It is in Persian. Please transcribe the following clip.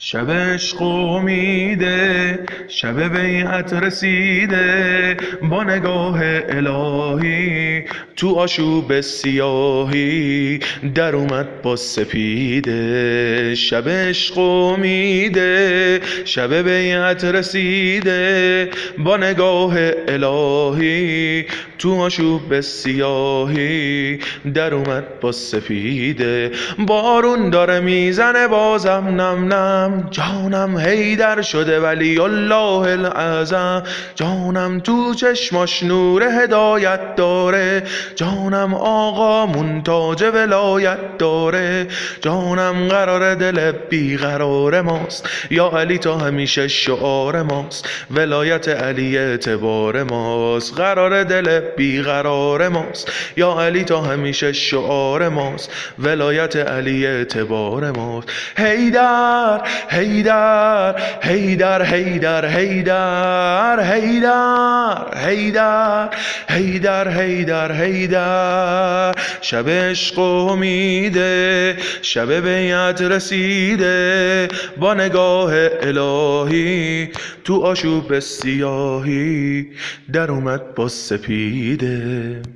شب عشق و امیده، شب بیعت رسیده، با نگاه الهی تو آشوب سیاهی در اومد با سپیده. شب عشق و امیده، شب بیعت رسیده، با نگاه الهی تو آشوب سیاهی در اومد با سپیده. بارون داره میزنه بازم نم نم، جانم حیدر شده ولی الله العظم. جانم تو چشماش نور هدایت داره، جانم آقامون تاج ولایت داره. جانم قرار دل بیقرار ماست، یا علی تا همیشه شعار ماست، ولایت علی اعتبار ماست. قرار دل بیقرار ماست، یا علی تا همیشه شعار ماست، ولایت علی اعتبار ماست. حیدر حیدر حیدر حیدر حیدر حیدر حیدر حیدر حیدر حیدر. شب عشق و امیده، شب بیعت رسیده، با نگاه الهی تو آشوب سیاهی در اومد با سپیده.